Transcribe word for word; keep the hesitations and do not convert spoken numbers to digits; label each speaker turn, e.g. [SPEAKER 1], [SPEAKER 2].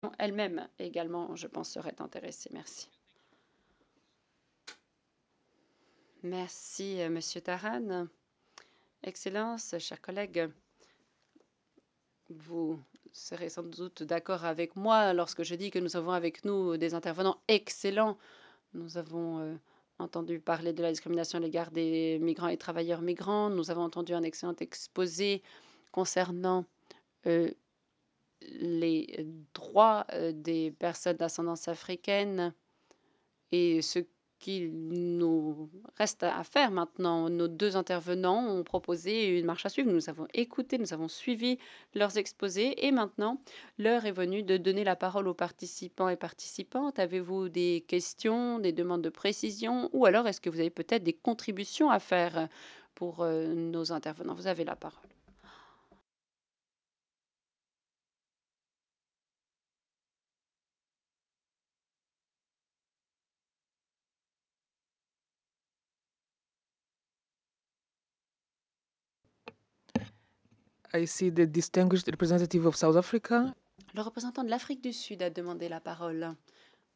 [SPEAKER 1] elle-même également, je pense, serait intéressée. Merci. Merci, euh, Monsieur Taran. Excellence, chers collègues, vous serez sans doute d'accord avec moi lorsque je dis que nous avons avec nous des intervenants excellents. Nous avons euh, entendu parler de la discrimination à l'égard des migrants et travailleurs migrants. Nous avons entendu un excellent exposé concernant euh, les droits euh, des personnes d'ascendance africaine et ce qu'il nous reste à faire maintenant. Nos deux intervenants ont proposé une marche à suivre. Nous avons écouté, nous avons suivi leurs exposés et maintenant, l'heure est venue de donner la parole aux participants et participantes. Avez-vous des questions, des demandes de précision ou alors est-ce que vous avez peut-être des contributions à faire pour euh, nos intervenants? Vous avez la parole.
[SPEAKER 2] I see the distinguished representative of South Africa.
[SPEAKER 1] Le représentant de l'Afrique du Sud a demandé la parole.